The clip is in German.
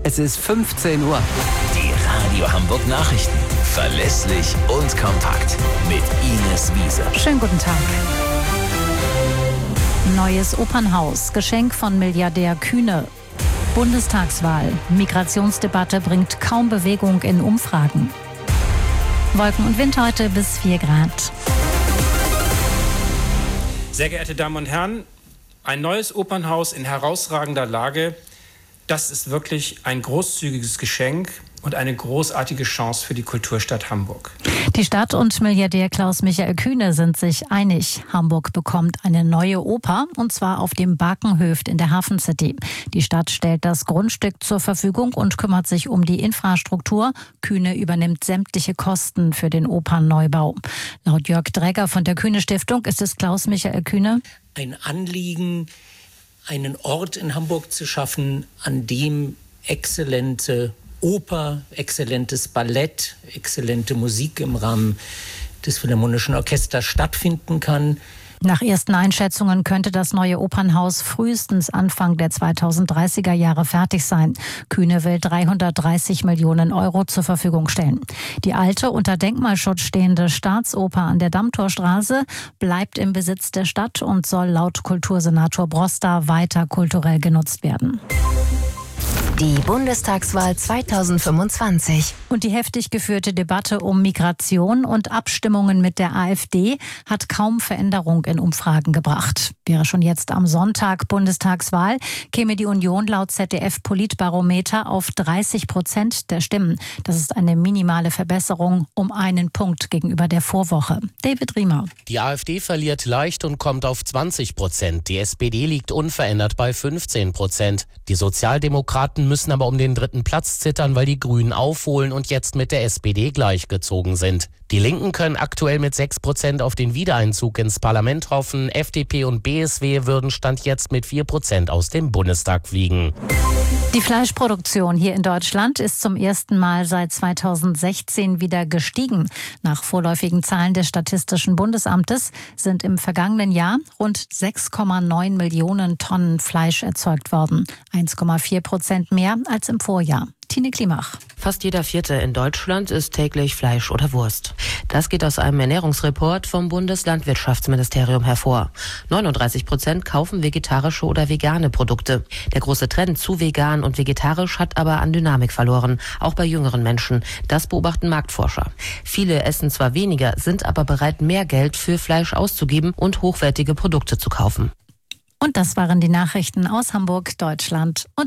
Es ist 15 Uhr. Die Radio Hamburg Nachrichten. Verlässlich und kompakt. Mit Ines Wiese. Schönen guten Tag. Neues Opernhaus. Geschenk von Milliardär Kühne. Bundestagswahl. Migrationsdebatte bringt kaum Bewegung in Umfragen. Wolken und Wind heute bis 4 Grad. Sehr geehrte Damen und Herren, ein neues Opernhaus in herausragender Lage, das ist wirklich ein großzügiges Geschenk und eine großartige Chance für die Kulturstadt Hamburg. Die Stadt und Milliardär Klaus-Michael Kühne sind sich einig. Hamburg bekommt eine neue Oper, und zwar auf dem Barkenhöft in der Hafen City. Die Stadt stellt das Grundstück zur Verfügung und kümmert sich um die Infrastruktur. Kühne übernimmt sämtliche Kosten für den Opernneubau. Laut Jörg Dregger von der Kühne Stiftung ist es Klaus-Michael Kühne ein Anliegen, einen Ort in Hamburg zu schaffen, an dem exzellente Oper, exzellentes Ballett, exzellente Musik im Rahmen des Philharmonischen Orchesters stattfinden kann. Nach ersten Einschätzungen könnte das neue Opernhaus frühestens Anfang der 2030er Jahre fertig sein. Kühne will 330 Millionen Euro zur Verfügung stellen. Die alte, unter Denkmalschutz stehende Staatsoper an der Dammtorstraße bleibt im Besitz der Stadt und soll laut Kultursenator Broster weiter kulturell genutzt werden. Die Bundestagswahl 2025. Und die heftig geführte Debatte um Migration und Abstimmungen mit der AfD hat kaum Veränderung in Umfragen gebracht. Wäre schon jetzt am Sonntag Bundestagswahl, käme die Union laut ZDF-Politbarometer auf 30% der Stimmen. Das ist eine minimale Verbesserung um 1 Punkt gegenüber der Vorwoche. David Riemer. Die AfD verliert leicht und kommt auf 20%. Die SPD liegt unverändert bei 15%. Die Sozialdemokraten müssen aber um den 3. Platz zittern, weil die Grünen aufholen und jetzt mit der SPD gleichgezogen sind. Die Linken können aktuell mit 6% auf den Wiedereinzug ins Parlament hoffen. FDP und BSW würden Stand jetzt mit 4% aus dem Bundestag fliegen. Die Fleischproduktion hier in Deutschland ist zum ersten Mal seit 2016 wieder gestiegen. Nach vorläufigen Zahlen des Statistischen Bundesamtes sind im vergangenen Jahr rund 6,9 Millionen Tonnen Fleisch erzeugt worden. 1,4% mehr als im Vorjahr. Tine Klimach. Fast jeder Vierte in Deutschland isst täglich Fleisch oder Wurst. Das geht aus einem Ernährungsreport vom Bundeslandwirtschaftsministerium hervor. 39% kaufen vegetarische oder vegane Produkte. Der große Trend zu vegan und vegetarisch hat aber an Dynamik verloren, auch bei jüngeren Menschen. Das beobachten Marktforscher. Viele essen zwar weniger, sind aber bereit, mehr Geld für Fleisch auszugeben und hochwertige Produkte zu kaufen. Und das waren die Nachrichten aus Hamburg, Deutschland und